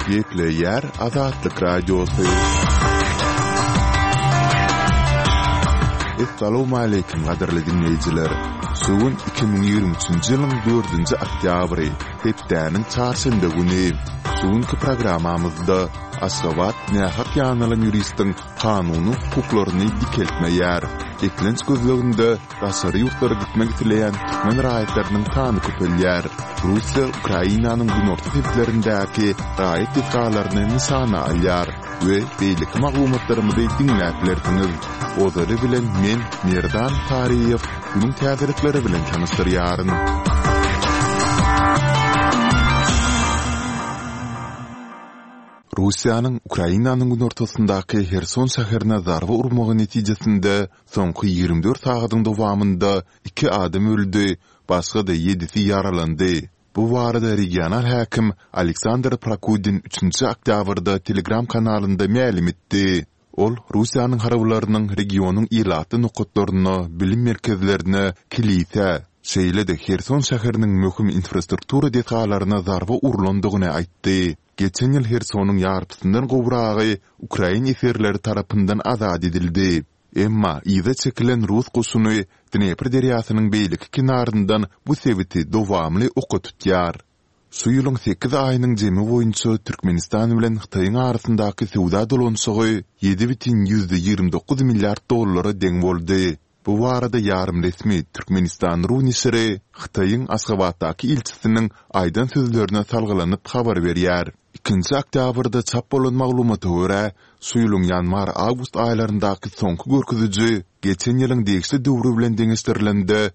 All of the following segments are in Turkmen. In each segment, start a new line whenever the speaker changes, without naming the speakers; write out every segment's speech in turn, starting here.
Gepleyer Azatlık Radyosu. Assalamu alaykum qadarly dinleyijiler. Sugun 2023-nji ýylyň 4-nji oktýabry, hepdäniň çarşamba güni. Sugunky programmamyzda Aşgabat nähak ýanylan ýuristiň kanuny hukuklaryny dikeltmeýär. Eklenç gözleginde raşary ýurtlara gitmek dileýän türkmen raýatlarynyň sany köpelýär. Russiýa Ukrainanyň günorta teplerindäki raýat dikalaryny nişana alýar we beýlik maglumatlarymyzy dinläplerdiňiz. Ozary bilen men Merdan Tariýew günüň täzelikleri bilen tanışdyrýaryn. Russiýanyň Ukrainanyň günortasyndaky Herson şäherine zarba urmagy netijesinde soňky 24 sagatyň dowamında 2 adam öldü, başga da 7-si yaralandy. Bu barada regional häkim Aleksandr Prokudin 3-nji oktýabrda Telegram kanalynda ma'lum etdi. Ol Russiýanyň harablarynyň regionyň ýylatly nukatlaryny, bilim merkezlerini, kilise, şeýle-de Herson şäheriniň möhüm infrastruktura detalaryna zarba urulandygyny aýtdy. Geçen ýyl Hersonyň ýarpysyndan gowragy Ukraina eserleri tarapyndan azad edildi. Emma ýyda çekilen Rus goşuny Dnepr derýasynyň beýlik kinaryndan bu sebiti dowamly oka tutýar. Şu ýylyň 8 aýynyň jemy boýunça Türkmenistan bilen Hytaýyň arasyndaky sowda dolanşygy 7,29 milliard dollara deň boldy. Bu barada yarım resmi Türkmenistan runisiri Hytaýyň Aşgabatdaky ilçisiniň aýdan sözlerine salgylanyp habar berýär. 2-nji oktýabrda çap bolan maglumata görä, şu ýylyň ýanwar-awgust aýlaryndaky soňky görkeziji geçen ýylyň degişli döwri bilen deňeşdirilende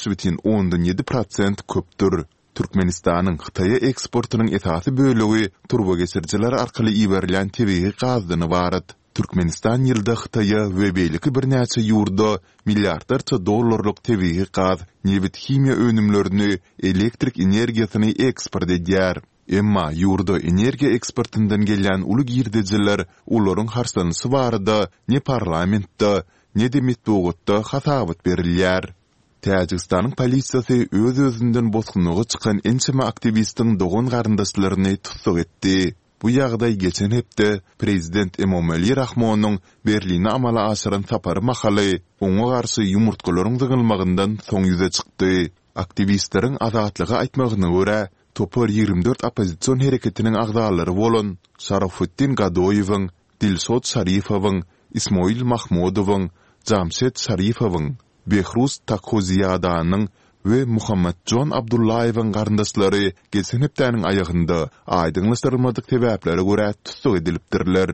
5,17% köpdür. Türkmenistanyň Hytaýa eksportynyň esasy bölegi turbo geçirjiler arkaly iýerilen tebiği gazdyny barat. Türkmenistan ýylda Hytaýa we beýleki birnäçe ýurda milliardarça dollarlyk tebiği gaz, nebit himiýa önümlerini, elektrik energiýasyny eksport edýär. Emma ýurda energiýa eksportyndan gelýän uly girdijiler olaryň harsanysy barada ne parlamentda, ne de metbugatda hasabat berilýär. Täjikistanyň polisiýasy öz-özünden bosgunyga çykan ençeme aktivistiň dogan garyndaşlaryny tutsak etdi. Bu ýagdaý geçen hepde Prezident Emomali Rahmonyň Berline amala aşyran sapary mahaly oňa garşy ýumurtkalaryň dygylmagyndan soň ýüze çykdy. Aktivistleriň azatlygy aýtmagyna görä, Topar 24 opozisiýon hereketiniň agdalary bolan Şarafuddin Gadoýewiň, Dilşod Şarifowyň, Ismoil Mahmudowyň, Jamşed Şarifowyň, Behruz Takhoziýadanyň we Muhammadjon Abdullaýewiň garyndaşlary geçen hepdäniň aýagynda aýdyňlaşdyrylmadyk sebäplere görä tutsak edilipdirler.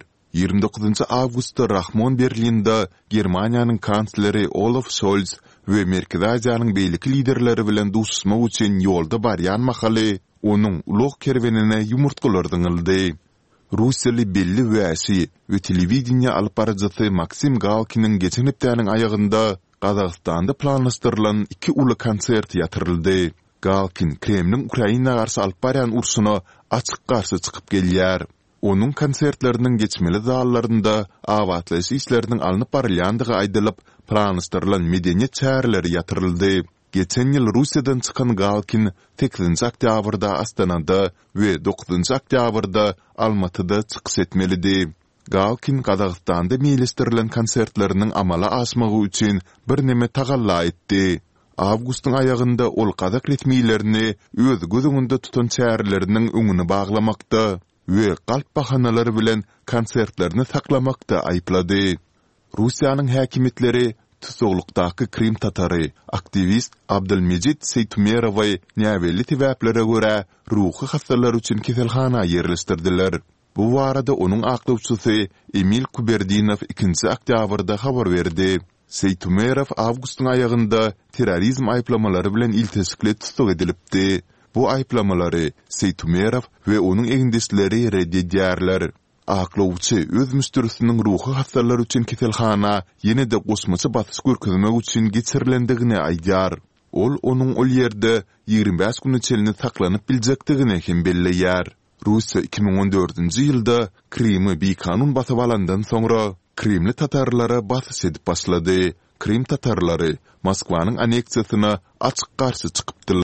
29 awgustda Rahmon Berlinde Germaniýanyň kansleri Olaf Scholz we Merkezi Aziýanyň beýleki liderleri bilen duşuşmak üçin ýolda barýan mahaly onuň ulug kerwenine ýumurtgalar dıňyldy. Russiýaly belli wäsi we telewizioniýa alyp barajy Maksim Galkinň geçen hepdäniň aýagynda Gazagystanda planlaşdyrylan 2 uly konsert ýatyryldy. Galkin Kremliň Ukraina garşy alyp barýan urşuna açyk garşy çykyp gelýär. Onuň konsertleriniň geçmeli zallarynda awatlaş işleriniň alınıp barylýandygy aýdylyp, planlaşdyrylan medeniýet çäreleri ýatyryldy. Geçen ýyl Russiýadan çykan Galkin 8-nji oktýabrda Astanada we 9-njy oktýabrda Almatyda çykyş etmelidi. Galkin Gazagystanda meýleşdirilen konsertleriniň amala aşmagy üçin bir neme tagalla etdi. Awgustyň aýagynda ol Gazak resmiýlerini öz gözüňinde tutan çäreleriniň öňüni baglamakda we galp bahanalary bilen konsertlerini saklamakda aýplady. Russiýanyň häkimetleri tutuklukdaky Krim tatary aktivist Abdulmejid Seytumerowy näweli sebäplere görä ruhy hastalar üçin keselhana ýerleşdirdiler. Bu barada onuň aklawçysy Emil Kuberdinov 2-nji oktýabrda habar berdi. Seytumerov awgustyň aýagynda terrorizm aýplamalary bilen iltisikle tutsak edilipdi. Bu aýplamalary Seytumerov we onuň egindeşleri reddedýärler. Aklawçy öz müstürisiniň ruhy hastalar üçin keselhana ýene-de gosmaçy batys görkezmek üçin geçirilendigini aýdýar. Ol onuň ol ýerde 25 gün içerisinde saklanyp biljekdigini hem belleýär. Russiýa 2014-nji ýylda Krimi beýkanun basyp alandan soňra Krimli tatarlara batys edip başlady. Krim tatarlary Moskwanyň aneksiýasyna açyk garşy çykypdylar.